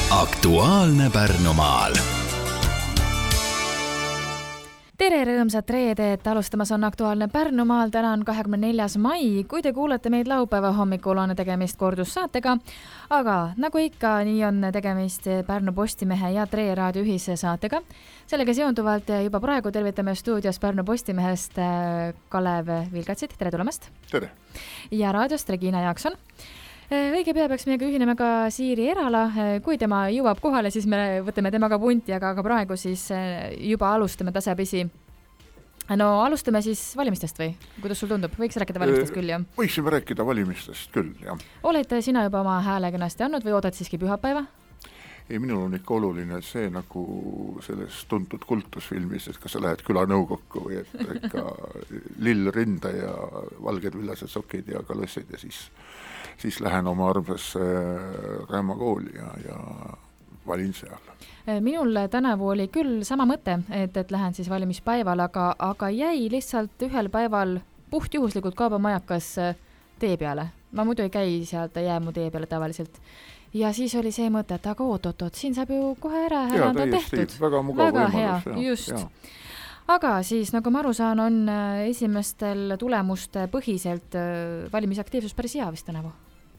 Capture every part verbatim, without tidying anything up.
Aktuaalne Pärnumaal. Tere rõõmsat reedet, alustamas on Aktuaalne Pärnumaal, täna on kahekümne neljas mai, kui te kuulete meid laupäeva hommikul, on tegemist kordussaatega, aga nagu ikka, nii on tegemist Pärnu Postimehe ja Tre Raadio ühise saatega. Sellega seonduvalt juba praegu tervitame stuudios Pärnu Postimehest Kalev Vilgatsit, tere tulemast! Tere! Ja raadiost Regina Jaakson. Õige pea peaks meiega ühinema ka Siiri Erala, kui tema jõuab kohale, siis me võtame temaga punti, aga ka praegu siis juba alustame tasapisi. No alustame siis valimistest või? Kuidas sul tundub? Võiks rääkida valimistest küll, jah? Võiksime rääkida valimistest küll, jah. Oled sina juba oma hääle kenasti andnud või oodad siiski pühapäeva? Ei, minul on ikka oluline see nagu selles tuntud kultusfilmis, et kas sa lähed külanõukokku või et ikka lill rinda ja valged villased sokid ja kalõssid ja siis siis lähen oma armsasse Rämma kooli ja, ja valin seal. Minul tänavu oli küll sama mõte, et, et lähen siis valimispäeval, aga, aga jäi lihtsalt ühel päeval puhtjuhuslikult kaubamajakas tee peale. Ma muidu ei käi sealt jäämu tee peale tavaliselt. Ja siis oli see mõte, et aga oot-oot-oot, siin saab ju kohe ära hääletada tehtud. Väga mugav väga võimalus. Hea, just. Ja. Aga siis, nagu ma aru saan, on esimestel tulemuste põhiselt valimisaktiivsus päris hea vist tänavu?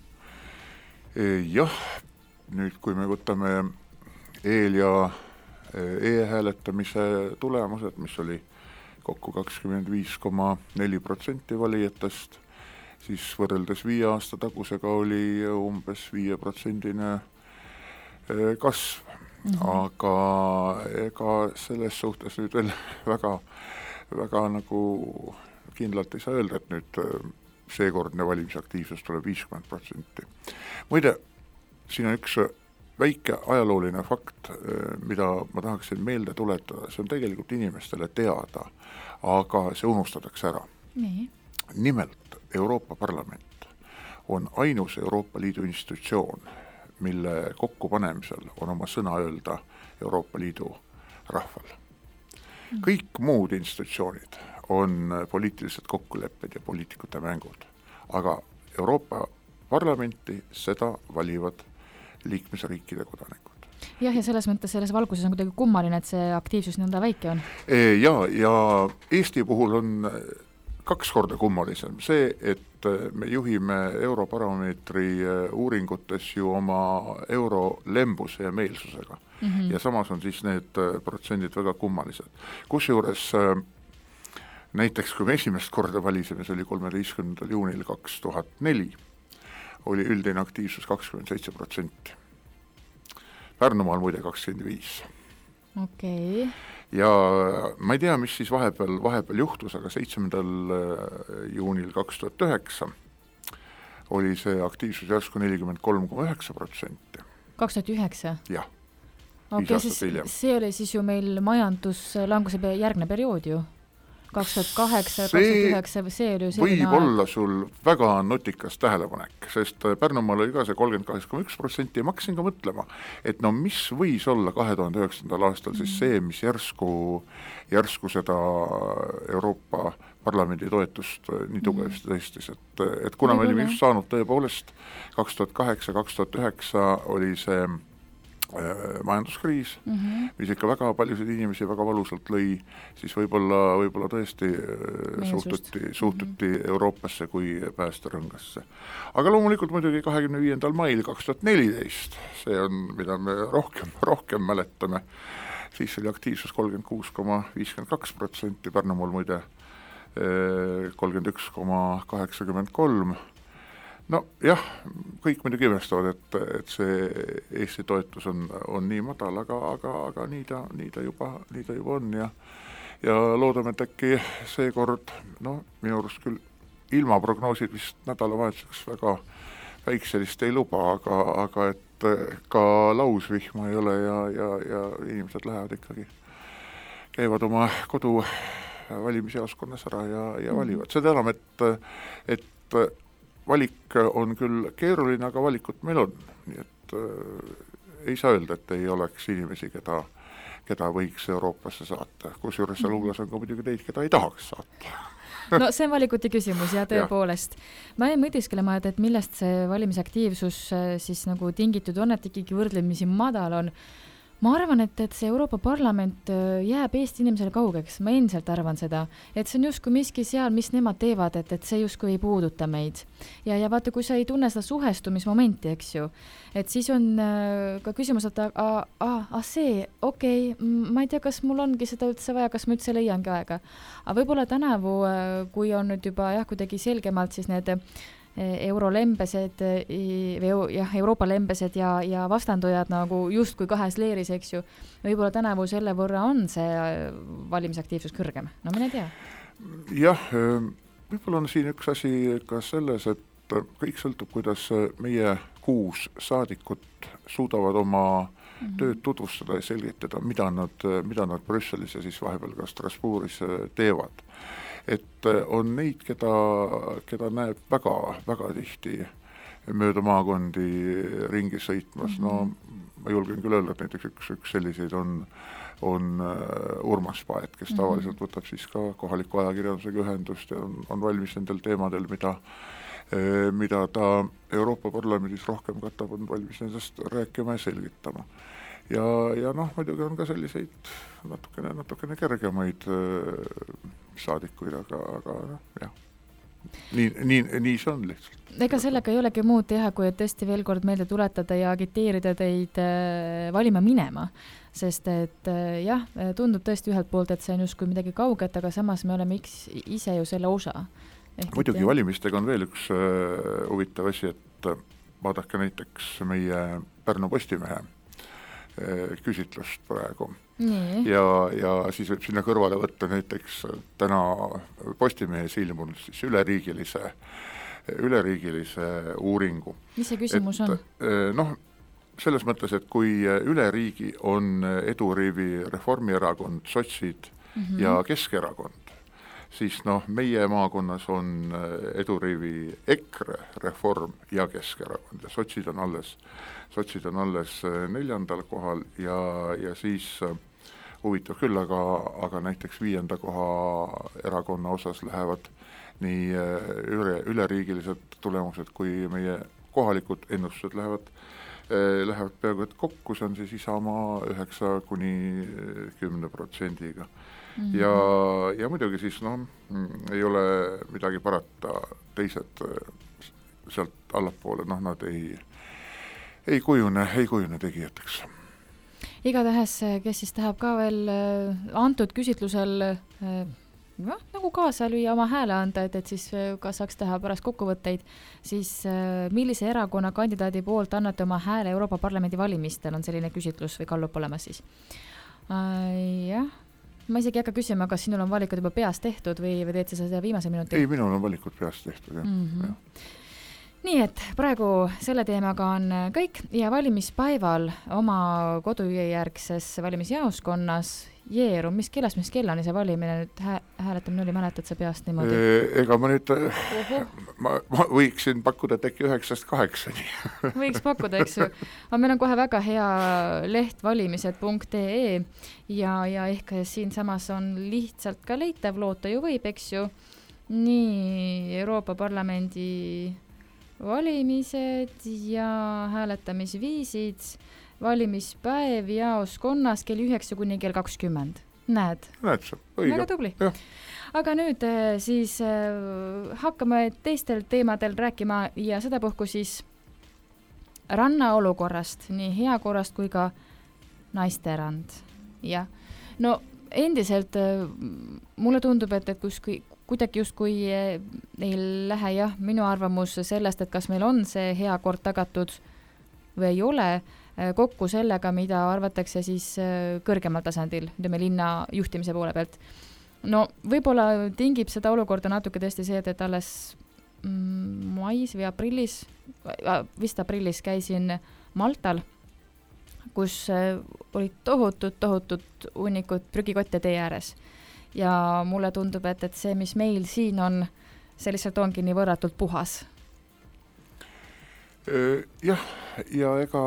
Jah, nüüd kui me võtame eel- ja e-hääletamise tulemused, mis oli kokku kakskümmend viis koma neli protsenti valijatest, siis võrreldes viie aasta tagusega oli umbes viie protsendine kasv. Mm-hmm. Aga ega selles suhtes nüüd veel väga, väga nagu kindlalt ei saa öelda, et nüüd seekordne valimisaktiivsus tuleb viiskümmend protsenti. Muide, siin on üks väike ajalooline fakt, mida ma tahaksin meelde tuletada. See on tegelikult inimestele teada, aga see unustatakse ära. Nii. Nimelt Euroopa Parlament on ainus Euroopa Liidu institutsioon, mille kokkupanemisel on oma sõna öelda Euroopa Liidu rahval. Kõik muud institutsioonid on poliitilised kokkulepped ja poliitikute mängud, aga Euroopa Parlamenti seda valivad liikmesriikide kodanikud. Jah, ja selles mõttes selles valguses on kuidagi kummaline, et see aktiivsus nõnda väike on. Ja, ja Eesti puhul on kaks korda kummalisem see, et me juhime Eurobaromeetri uuringutes ju oma eurolembuse ja meelsusega. Mm-hmm. Ja samas on siis need protsendid väga kummalised. Kusjuures näiteks kui me esimest korda valisime, see oli kolmeteistkümnendal juunil kaks tuhat neli, oli üldine aktiivsus kakskümmend seitse protsenti. Pärnumaal muide kakskümmend viis. Okei. Okay. Ja ma ei tea, mis siis vahepeal, vahepeal juhtus, aga seitsmendal juunil kaks tuhat üheksa oli see aktiivsus järsku nelikümmend kolm koma üheksa protsenti. kaks tuhat üheksa? Jah. Okei, okay, siis see oli siis ju meil majanduslanguse järgne periood ju. kaks tuhat kaheksa, kaks tuhat üheksa, see oli ju selline võib olla sul väga nutikas tähelepanek, sest Pärnumaal oli ka see kolmkümmend kaheksa koma üks protsenti ja ma hakkasin ka mõtlema, et no mis võis olla kahe tuhande üheksandal aastal siis see, mis järsku, järsku seda Euroopa Parlamendi toetust nii tugevasti tõestis, et, et kuna me olime just saanud tõepoolest kaks tuhat kaheksa, kaks tuhat üheksa oli see majanduskriis, mm-hmm. mis ikka väga paljusid inimesi väga valusalt lõi, siis võib-olla, võib-olla tõesti suhtuti, suhtuti mm-hmm. Euroopasse kui päästerõngasse. Aga loomulikult muidugi kahekümne viiendal mail kaks tuhat neliteist, see on, mida me rohkem, rohkem mäletame, siis oli aktiivsus kolmkümmend kuus koma viiskümmend kaks protsenti, Pärnumaal muide kolmkümmend üks koma kaheksakümmend kolm. No jah, kõik muidugi imestavad, et, et see Eesti toetus on, on nii madal, aga, aga, aga nii, ta, nii, ta juba, nii ta juba on ja, ja loodame, et äkki seekord, no minu arust küll ilmaprognoosid vist nädalavahetuseks väga väikselist ei luba, aga, aga et ka lausvihma ei ole ja, ja, ja inimesed lähevad ikkagi, käivad oma kodu valimisjaoskonnas ära ja, ja valivad. Seda enam, et, et valik on küll keeruline, aga valikut meil on. Nii et äh, ei saa öelda, et ei oleks inimesi, keda, keda võiks Euroopasse saata. Kusjuures seal hulgas on ka muidugi teid, keda ei tahaks saata. no see on valikuti küsimus ja tõepoolest. Ma ei mõtiskelema, et, et millest see valimisaktiivsus siis nagu tingitud on, et ikkagi võrdlemisi madal on. Ma arvan, et, et see Euroopa Parlament jääb Eesti inimesele kaugeks. Ma endiselt arvan seda, et see on justkui miski seal, mis nemad teevad, et, et see justkui ei puuduta meid. Ja, ja vaata, kui sa ei tunne seda suhestumismomenti, eks ju, et siis on ka küsimus, et a, a, a see, okei, okay, ma ei tea, kas mul ongi seda üldse vaja, kas ma üldse leiangi aega. Aga võib-olla tänavu, kui on nüüd juba jah, kuidagi selgemalt siis need eurolembesed, jah, Euroopa lembesed ja, ja vastandujad nagu justkui kahes leeris, eks ju. Võib-olla tänavu selle võrra on see valimisaktiivsus kõrgem. No mine tea. Jah, võib-olla on siin üks asi ka selles, et kõik sõltub, kuidas meie kuus saadikut suudavad oma mm-hmm. tööd tutvustada ja selgitada, mida nad, mida nad Brüsselis ja siis vahepeal ka Strasbourgis teevad. Et on neid, keda, keda näeb väga, väga tihti mööda maakondi ringi sõitmas. Mm-hmm. No ma julgen küll öelda, et näiteks üks, üks selliseid on, on Urmas Paet, kes mm-hmm. tavaliselt võtab siis ka kohaliku ajakirjandusega ühendust ja on, on valmis nendel teemadel, mida, mida ta Euroopa Parlamendis rohkem katab, on valmis nendest rääkima ja selgitama. Ja, ja noh, muidugi on ka selliseid natukene, natukene kergemaid saadikuid, aga, aga noh, jah. Nii, nii, nii see on lihtsalt. Ega sellega ei olegi muud teha, kui et tõesti veel kord meelde tuletada ja agiteerida teid valima minema. Sest et jah, tundub tõesti ühelt poolt, et see on justkui midagi kauget, aga samas me oleme X ise ju selle osa. Ehk muidugi et, valimistega on veel üks uh, huvitav asi, et vaadake näiteks meie Pärnu Postimehe küsitlust praegu. Nii. Ja, ja siis võib sinna kõrvale võtta näiteks täna Postimehes ilmunud siis üleriigilise, üleriigilise uuringu. Mis see küsimus et, on? Noh, selles mõttes, et kui üle riigi on eduriivi Reformierakond, sotsid mm-hmm. ja Keskerakond, siis noh, meie maakonnas on eduriivi EKRE, Reform ja Keskerakond ja sotsid on alles sotsid on alles neljandal kohal ja, ja siis huvitav küll, aga, aga näiteks viienda koha erakonna osas lähevad nii üle, üleriigilised tulemused kui meie kohalikud ennustused lähevad, lähevad peaaegu et kokku, see on siis Isamaa üheksa kuni kümne protsendiga. Mm-hmm. Ja, ja muidugi siis no, ei ole midagi parata, teised sealt allapoole, noh nad ei ei kujune, ei kujune tegijateks. Igatahes, kes siis tahab ka veel antud küsitlusel no, nagu kaasa lüüa oma hääle anda, et, et siis ka saaks teha pärast kokkuvõtteid, siis millise erakonna kandidaadi poolt annate oma hääle Euroopa Parlamendi valimistel, on selline küsitlus või kallup olemas siis. Äh, jah, ma isegi ei hakka küsima, kas sinul on valikud juba peas tehtud või, või teed sa seda viimase minuti? Ei, minul on valikud peas tehtud, jah. Mm-hmm. jah. Nii et praegu selle teemaga on kõik ja valimispäeval oma kodujärgses valimisjaoskonnas Jeeru, mis kellast, mis kellani see valimine nüüd hää, hääletamine oli, mäletad sa peast niimoodi? Ega ma nüüd, ma, ma võiksin pakkuda teki üheksast kaheksani. Võiks pakkuda, eks ju. Aga meil on kohe väga hea leht valimised punkt ee ja, ja ehk siin samas on lihtsalt ka leitav, loota ju võib, eks ju. Nii Euroopa Parlamendi valimised ja hääletamisviisid, valimispäev jaoskonnas kell üheksa kuni kell kakskümmend. Näed? Näed sa, õige. Väga tubli. Ja. Aga nüüd siis hakkame teistel teemadel rääkima ja sedapuhku siis rannaolukorrast, nii heakorrast kui ka naisterand. Ja. No endiselt mulle tundub, et, et kuskui kuidagi justkui ei lähe jah, minu arvamus sellest, et kas meil on see hea kord tagatud või ei ole, kokku sellega, mida arvatakse siis kõrgemal tasandil, ütleme linna juhtimise poole pealt. No võib-olla tingib seda olukorda natuke tõesti see, et, et alles mm, mais või aprillis, vist aprillis käisin Maltal, kus olid tohutud, tohutud hunnikud prügikotte tee ääres. Ja mulle tundub, et, et see, mis meil siin on, see lihtsalt ongi nii võrratult puhas. Jah, ja ega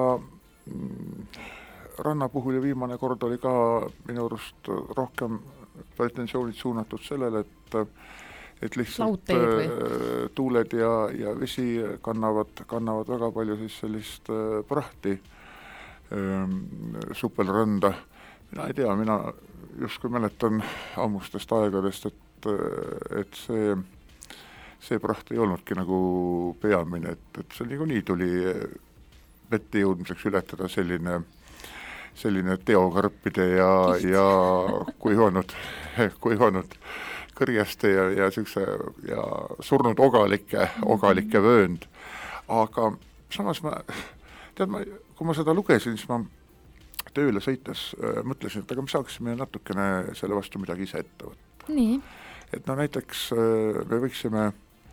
ranna puhul ja viimane kord oli ka minu arust rohkem pretensioonid suunatud sellele, et, et lihtsalt äh, tuuled ja, ja vesi kannavad, kannavad väga palju siis sellist äh, prahti äh, supelranda. Mina ei tea, mina justkui mäletan ammustest aegadest, et, et see, see praht ei olnudki nagu peamine, et, et see niikuinii tuli vette jõudmiseks ületada selline, selline teokarpide ja, ja kuivanud, kuivanud kõrjeste ja, ja, sükse, ja surnud ogalike, ogalike vöönd. Aga samas ma, tead ma, kui ma seda lugesin, siis ma tööle sõites äh, mõtlesin, et aga me saaksime natukene selle vastu midagi ise ette võtta. Nii. Et no näiteks äh, me võiksime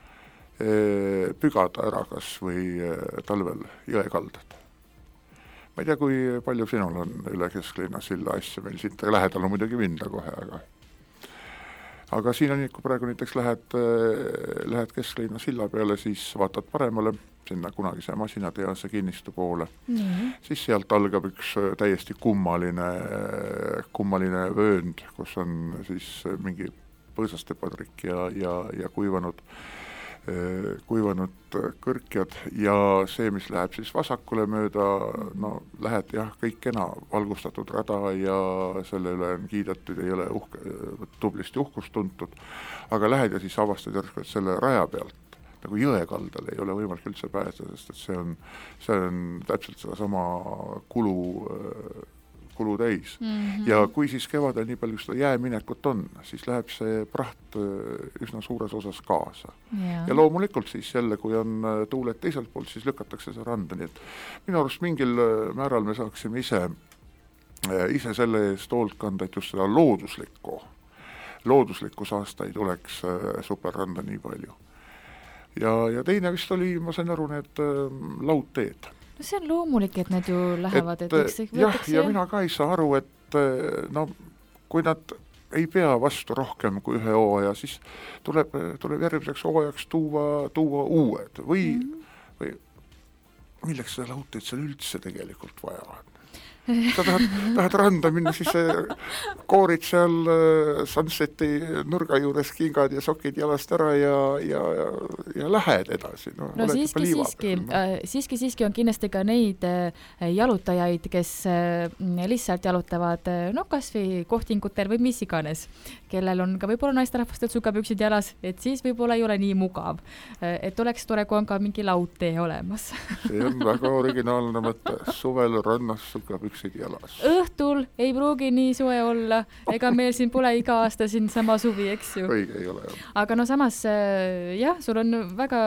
äh, pügada ära kas või äh, talvel jõekaldad. Ma ei tea, kui palju sinul on üle kesklinna silla asja, meil siit lähedal on muidugi minna kohe, aga aga siin on, kui praegu näiteks lähed, lähed kesklinna silla peale, siis vaatad paremale, sinna kunagise masinatehase kinnistu poole, mm-hmm. siis sealt algab üks täiesti kummaline, kummaline vöönd, kus on siis mingi põõsastepadrik ja, ja, ja kuivanud, kuivanud kõrkjad ja see, mis läheb siis vasakule mööda, no lähed jah, kõik kena valgustatud rada ja selle üle on kiidetud, ei ole uhke, tublisti uhkust tuntud, aga lähed ja siis avastad järsku, et selle raja pealt nagu jõekaldal ei ole võimalik üldse pääseda, sest et see on, see on täpselt seda sama kulu, kulu täis. Mm-hmm. Ja kui siis kevadel nii palju seda jääminekut on, siis läheb see praht üsna suures osas kaasa. Yeah. Ja loomulikult siis jälle, kui on tuuled teiselt poolt, siis lükatakse see randa. Nii et minu arust mingil määral me saaksime ise, ise selle eest hoolt kanda, et just seda looduslikku, looduslikku saasta ei tuleks superranda nii palju. Ja, ja teine vist oli, ma sain aru, need äh, laudteed. No see on loomulik, et need ju lähevad, et, et eks võetakse, jah, ja mina ka ei saa aru, et no, kui nad ei pea vastu rohkem kui ühe hooaja, siis tuleb, tuleb järgmiseks hooajaks tuua, tuua uued või, mm-hmm. või milleks seda laudteed seal üldse tegelikult vaja on? Sa tahad, tahad randa minna, siis koorid seal Sunseti nurga juures kingad ja sokid jalast ära ja, ja, ja, ja lähed edasi. No, no siiski, siiski, äh, siiski, siiski on kindlasti ka neid äh, jalutajaid, kes äh, lihtsalt jalutavad äh, no kas või kohtingutel või mis iganes, kellel on ka võib-olla naisterahvastel sukapüksid jalas, et siis võib-olla ei ole nii mugav. Äh, et oleks tore, kui on ka mingi laudtee olemas. See on väga originaalne mõte. Suvel rannas sukapüksid jalas. Õhtul ei pruugi nii soe olla, ega meil siin pole iga aasta siin sama suvi, eks ju. Õige ei ole, jah. Aga no samas, jah, sul on väga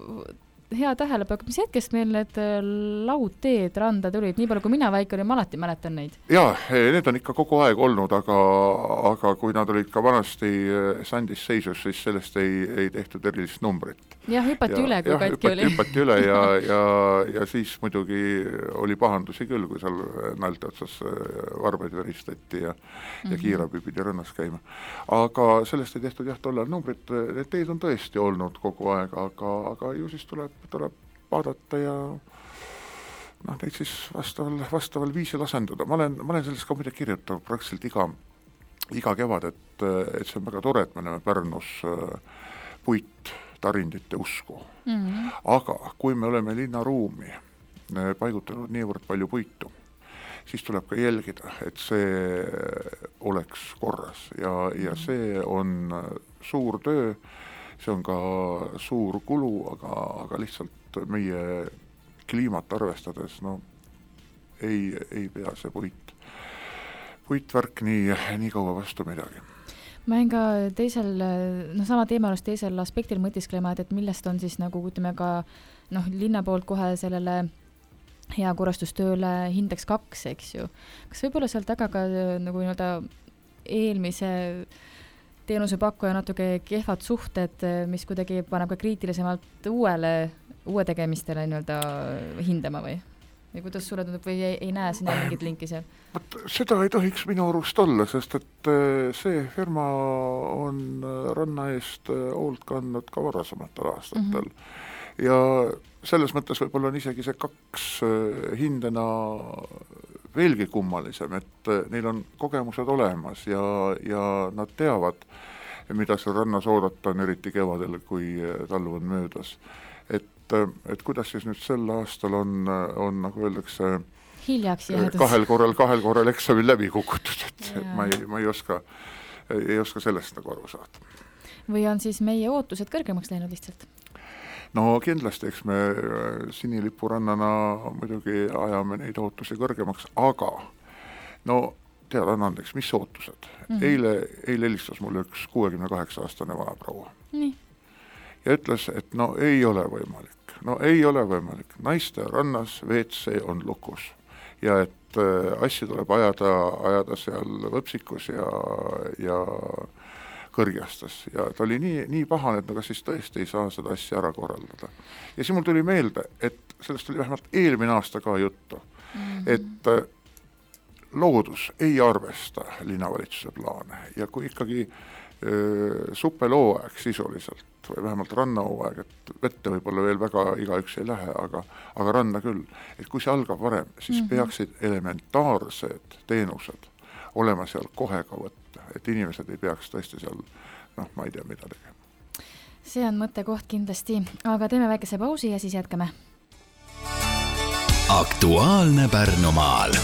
hea tähelepanek, mis hetkest meil need laudteed randa tulid, nii palju kui mina väike olin, ma alati mäletan neid. Jaa, need on ikka kogu aeg olnud, aga, aga kui nad olid ka vanasti sandis seisus, siis sellest ei, ei tehtud erilist numbrit. Jah, hüpati ja, üle, kui katki hüpati, oli. Hüpati üle ja, ja, ja siis muidugi oli pahandusi küll, kui seal nalti otsas varbaid veristati ja, mm-hmm. ja kiirabi pidi rannas käima. Aga sellest ei tehtud jah tollal numbrit, need teed on tõesti olnud kogu aeg, aga, aga ju siis tuleb, tuleb vaadata ja noh, neid siis vastaval, vastaval viisil asendada. Ma olen, ma olen sellest ka midagi kirjutanud praktiliselt iga, iga kevad, et, et see on väga tore, et me näeme Pärnus puit tarindite usku. Mm-hmm. Aga kui me oleme linnaruumi paigutanud niivõrd palju puitu, siis tuleb ka jälgida, et see oleks korras ja, ja see on suur töö, see on ka suur kulu, aga, aga lihtsalt meie kliimat arvestades no, ei, ei pea see puit, puitvärk nii, nii kaua vastu midagi. Ma jäin ka teisel, no sama teema just teisel aspektil mõtisklema, et, et millest on siis nagu ütleme ka noh, linna poolt kohe sellele hea korrastustööle hindeks kaks, eks ju. Kas võib-olla seal taga ka nagu nii-öelda eelmise teenusepakkuja natuke kehvad suhted, mis kuidagi paneb ka kriitilisemalt uuele, uue tegemistele nii-öelda hindama või? Ja kuidas sulle tundub või ei, ei näe sinna mingit linki seal? Seda ei tohiks minu arust olla, sest et see firma on ranna eest hoolt kandnud ka varasematel aastatel. Mm-hmm. Ja selles mõttes võib-olla on isegi see kaks hindena veelgi kummalisem, et neil on kogemused olemas ja, ja nad teavad, mida seal rannas oodata on eriti kevadel, kui talv on möödas. Et, et kuidas siis nüüd sel aastal on, on nagu öeldakse, hiljaks jäädus. kahel korral, kahel korral eksamil läbi kukutud, et ja. ma, ei, ma ei, oska, ei oska sellest nagu aru saada. Või on siis meie ootused kõrgemaks läinud lihtsalt? No kindlasti, eks me sinilipurannana muidugi ajame neid ootusi kõrgemaks, aga no tead, anna andeks, mis ootused? Mm-hmm. Eile, eile helistas mulle üks kuuekümne kaheksa aastane vanaproua. Nii. Ja ütles, et no ei ole võimalik. No ei ole võimalik. Naiste rannas V C on lukus. Ja et äh, asju tuleb ajada, ajada seal võpsikus ja, ja kõrgjastas. Ja ta oli nii, nii pahane, et no kas siis tõesti ei saa seda asja ära korraldada. Ja siis mul tuli meelde, et sellest oli vähemalt eelmine aasta ka juttu, mm-hmm. et äh, loodus ei arvesta linnavalitsuse plaane ja kui ikkagi äh, supelooaeg sisuliselt või vähemalt rannahooaeg, et vette võib-olla veel väga igaüks ei lähe, aga, aga ranna küll, et kui see algab varem, siis mm-hmm. peaksid elementaarsed teenused olema seal kohe ka võtta, et inimesed ei peaks tõesti seal, noh, ma ei tea, mida tegema. See on mõttekoht kindlasti, aga teeme väikese pausi ja siis jätkame. Aktuaalne Pärnumaal.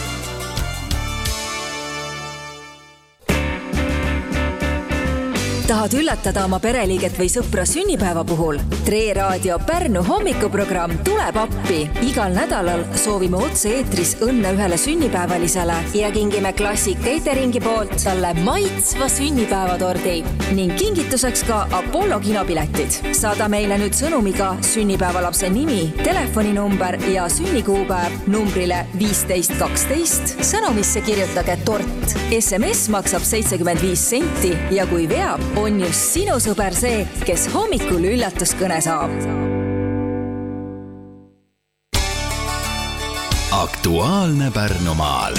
Tahad üllatada oma pereliiget või sõpra sünnipäeva puhul? Tre Raadio Pärnu hommikuprogramm tuleb appi. Igal nädalal soovime otse eetris õnne ühele sünnipäevalisele ja kingime Classic Cateringi poolt talle maitsva sünnipäevatordi ning kingituseks ka Apollo kinopiletid. Saada meile nüüd sõnumiga sünnipäevalapse nimi, telefoninumber ja sünnikuupäev numbrile viisteist kaksteist. Sõnumisse kirjutage tort. S M S maksab seitsekümmend viis senti ja kui veab, on just sinu sõber see, kes hommikul üllatuskõne saab. Aktuaalne Pärnumaal.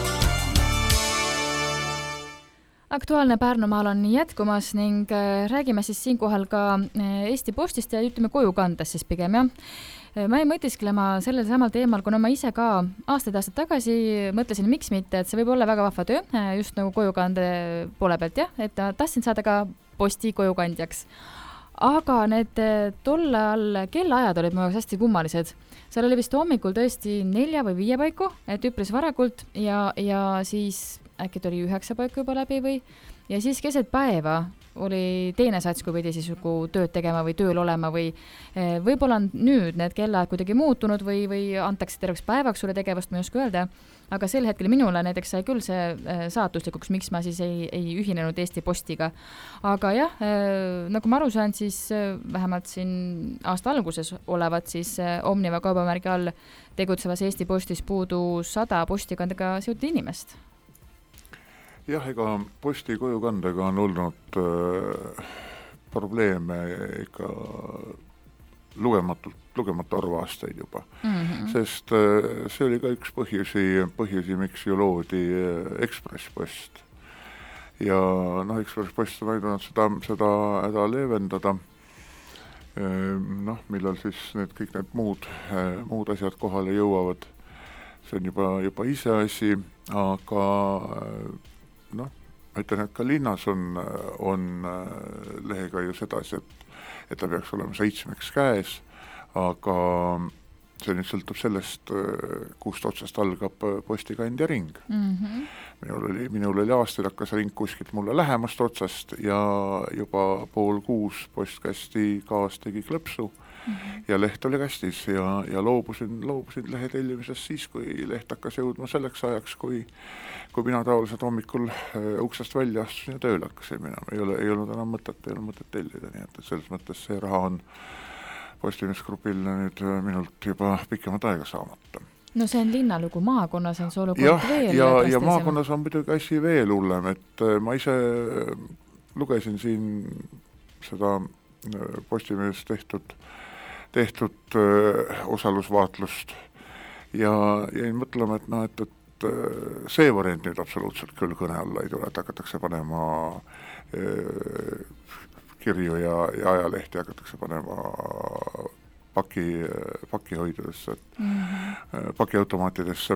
Aktuaalne Pärnumaal on jätkumas ning räägime siis siinkohal ka Eesti Postist ja ütleme kojukandes siis pigem, jah. Ma ei mõtisklema sellel samal teemal, kuna ma ise ka aastaid aastad tagasi mõtlesin, miks mitte, et see võib olla väga vahva töö, just nagu kojukande poole pealt, jah, et tahtsin saada ka posti kojukandjaks. Aga need tolle all kellaajad olid mu jaoks hästi kummalised. Seal oli vist hommikul tõesti nelja või viie paiku, et üpris varakult ja, ja siis äkki tuli üheksa paiku juba läbi või ja siis keset päeva oli teine sats, kui pidi siis tööd tegema või tööl olema või võib-olla on nüüd need kellad kuidagi muutunud või, või antakse terveks päevaks sulle tegevust, ma ei oska öelda, aga sel hetkel minule näiteks sai küll see saatuslikuks, miks ma siis ei, ei ühinenud Eesti Postiga. Aga jah, nagu ma aru saan, siis vähemalt siin aasta alguses olevat siis Omniva kaubamärgi all tegutsevas Eesti Postis puudu sada postikandega seotud inimest. Jah, ega posti kojukandega on olnud äh, probleeme ikka lugematult, lugematu arvu aastaid juba. Mm-hmm. Sest äh, see oli ka üks põhjusi, põhjusi, miks ju loodi Ekspress Post. Ja noh, Ekspress Post on aidanud seda, seda häda leevendada. Äh, noh, millal siis need, kõik need muud, äh, muud asjad kohale jõuavad. See on juba, juba ise asi, aga äh, noh, ma ütlen, et ka linnas on, on lehega ju sedasi, et, et ta peaks olema seitsmeks käes, aga see nüüd sõltub sellest, kust otsast algab postikandja ring. Mm-hmm. Minul oli, minul oli aastaid hakkas ring kuskilt mulle lähemast otsast ja juba pool kuus postkasti kaas tegi klõpsu. Mm-hmm. Ja leht oli kästis ja, ja loobusin, loobusin lehe tellimisest siis, kui leht hakkas jõudma selleks ajaks, kui, kui mina tavaliselt hommikul äh, uksest välja astusin ja tööl hakkasin minema. Ei, ole, ei olnud enam mõtet, ei olnud mõtet tellida, nii et selles mõttes see raha on Postimeesgrupil nüüd minult juba pikemat aega saamata. No see on linnalugu, maakonnas on see olukord ja, veel. Ja, ja maakonnas on muidugi asi veel hullem, et ma ise lugesin siin seda Postimees tehtud tehtud öö, osalusvaatlust ja jäin mõtlema, et, no, et, et see variant nüüd absoluutselt küll kõne alla ei tule, et hakatakse panema öö, kirju ja, ja ajalehti hakatakse panema paki, pakihoidudesse, mm-hmm. pakiautomaatidesse.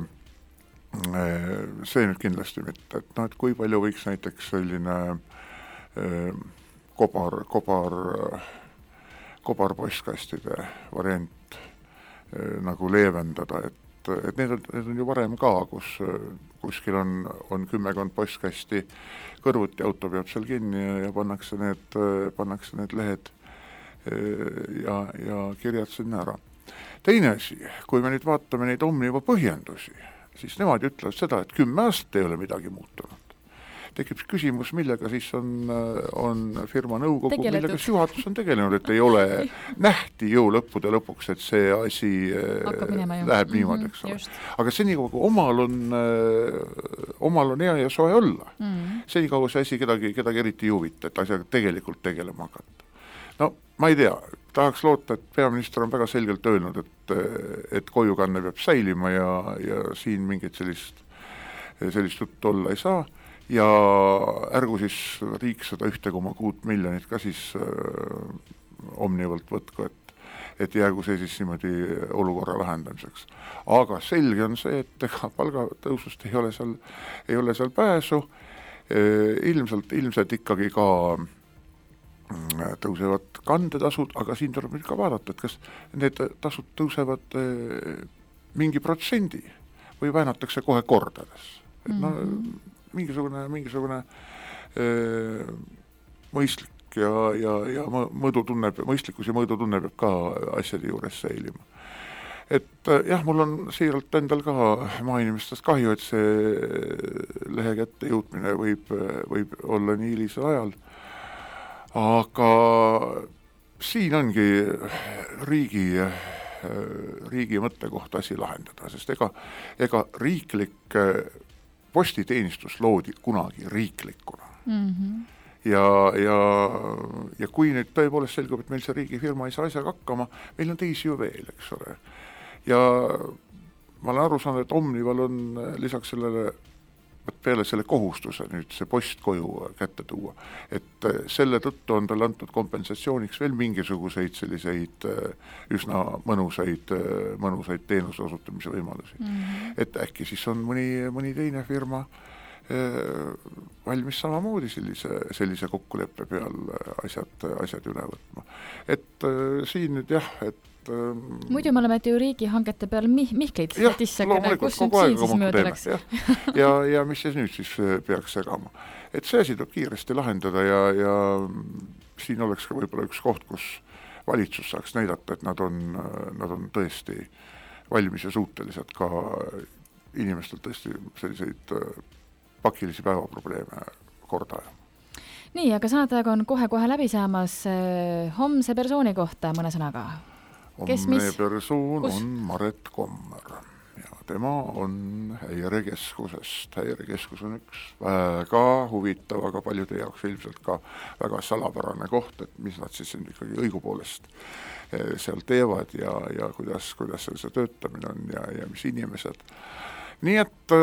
See nüüd kindlasti mitte, et, no, et kui palju võiks näiteks selline öö, kobar, kobar, kobarpostkastide variant nagu leevendada, et, et need on, need on ju varem ka, kus kuskil on, on kümmekond postkasti kõrvuti, auto peab seal kinni ja, ja pannakse need, pannakse need lehed ja, ja kirjad sinna ära. Teine asi, kui me nüüd vaatame neid Omniva põhjendusi, siis nemad ütlevad seda, et kümme aastat ei ole midagi muutunud. Tekib küsimus, millega siis on, on firma nõukogu, Tegeletud. millega juhatus on tegelenud, et ei ole nähti ju lõppude lõpuks, et see asi läheb niimoodi, eks ole. Aga senikaua, kui omal on, omal on hea ja soe olla, mm-hmm. senikaua see asi kedagi, kedagi eriti ei huvita, et asjaga tegelikult tegelema hakata. No ma ei tea, tahaks loota, et peaminister on väga selgelt öelnud, et, et kojukanne peab säilima ja, ja siin mingit sellist, sellist juttu olla ei saa. Ja ärgu siis riik seda ühte koma kuut miljonit ka siis äh, Omnivalt võtku, et, et jäägu see siis niimoodi olukorra lahendamiseks. Aga selge on see, et ega palgatõusust ei ole seal, ei ole seal pääsu. E, ilmselt, ilmselt ikkagi ka tõusevad kandetasud, aga siin tuleb nüüd ka vaadata, et kas need tasud tõusevad e, mingi protsendi või väänatakse kohe kordades. Et no mm-hmm. mingisugune, mingisugune öö, mõistlik ja, ja, ja mõõdu tunneb, mõistlikkus ja mõõdu tunneb ka asjade juures säilima. Et jah, mul on siiralt endal ka maainimestest kahju, et see lehe kätte jõudmine võib, võib olla nii hilisel ajal, aga siin ongi riigi, riigi mõttekoht asi lahendada, sest ega, ega riiklik postiteenistus loodi kunagi riiklikuna. Mm-hmm. Ja, ja, ja kui nüüd tõepoolest selgub, et meil see riigifirma ei saa asjaga hakkama, meil on teisi ju veel, eks ole. Ja ma olen aru saanud, et Omnival on lisaks sellele, peale selle kohustuse nüüd see post koju kätte tuua, et selle tõttu on tal antud kompensatsiooniks veel mingisuguseid selliseid üsna mõnusaid, mõnusaid teenuse osutamise võimalusi. Mm-hmm. Et äkki siis on mõni, mõni teine firma valmis samamoodi sellise, sellise kokkuleppe peal asjad, asjad üle võtma. Et siin nüüd jah, et muidu me oleme ju riigihangete peal mih- Mihklid jah, tissakene, kus nüüd siin siis mööda läks. ja, ja mis siis nüüd siis peaks segama. Et see asi tuleb kiiresti lahendada ja, ja siin oleks ka võib-olla üks koht, kus valitsus saaks näidata, et nad on, nad on tõesti valmis ja suutelised ka inimestel tõesti selliseid pakilisi päevaprobleeme korda ajama. Nii, aga saadaeg on kohe-kohe läbi saamas homse persooni kohta mõne sõnaga. Kes, Homne mis? persoon Kus? on Maret Kommer ja tema on häirekeskusest. Häirekeskus on üks väga huvitav, aga paljude jaoks ilmselt ka väga salapärane koht, et mis nad siis ikkagi õigupoolest seal teevad ja, ja kuidas, kuidas seal see töötamine on ja, ja mis inimesed. Nii et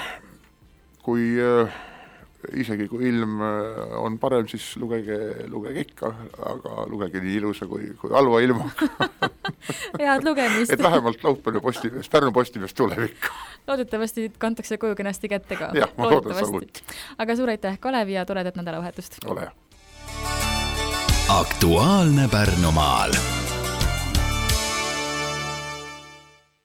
kui isegi kui ilm on parem, siis lugege, lugege ikka, aga lugege nii ilusa kui, kui halva ilma. Head lugemist. Et vähemalt Laupäänu Postimees, Pärnu Postimees tuleb ikka. Loodetavasti kantakse koju kenasti kätte ka. Jah, ma loodan samuti. Aga suur aitäh, Kalev, ja toredat nädalavahetust. Ole. Aktuaalne Pärnumaal.